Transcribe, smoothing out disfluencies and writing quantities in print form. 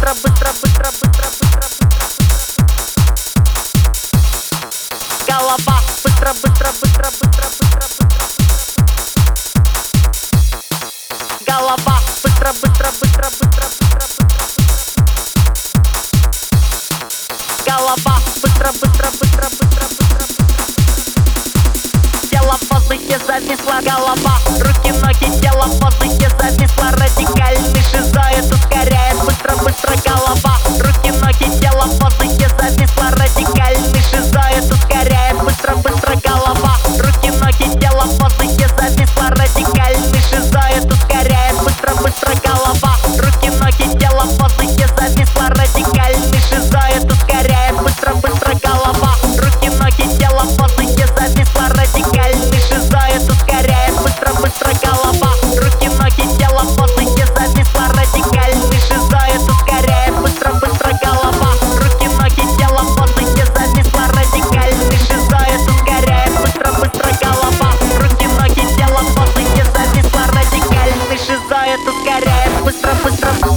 быстро, быстро, быстро, быстро, голова, быстро, быстро, быстро, быстро, быстро, голова, быстро, быстро, быстро, быстро, быстро, голова, быстро, быстро, быстро, быстро, быстро, тело в воздухе зависло, голова, руки, ноги, тело в воздухе зависло, радикальный шизоид ускоряет, быстро, быстро, голова, руки, ноги, тело в воздухе зависло, радикальный шизоид ускоряет, быстро, быстро, голова, руки, ноги, тело в воздухе зависло, радикальный шизоид ускоряет, быстро, быстро, голова, руки, ноги, тело в воздухе зависло, радикальный шизоид ускоряет, быстро, быстро, голова, руки, ноги, тело в воздухе зависло, радикальный шизоид ускоряет, быстро, быстро, голова, руки, ноги, тело в воздухе зависло, радикальный шизоид ускоряет, быстро, быстро, голова, руки, ноги, тело в воздухе зависло, радикальный шизоид ускоряет, быстро, быстро, голова, руки, ноги, тело в воздухе зависло, радикальный шизоид ускоряет, быстро, быстро.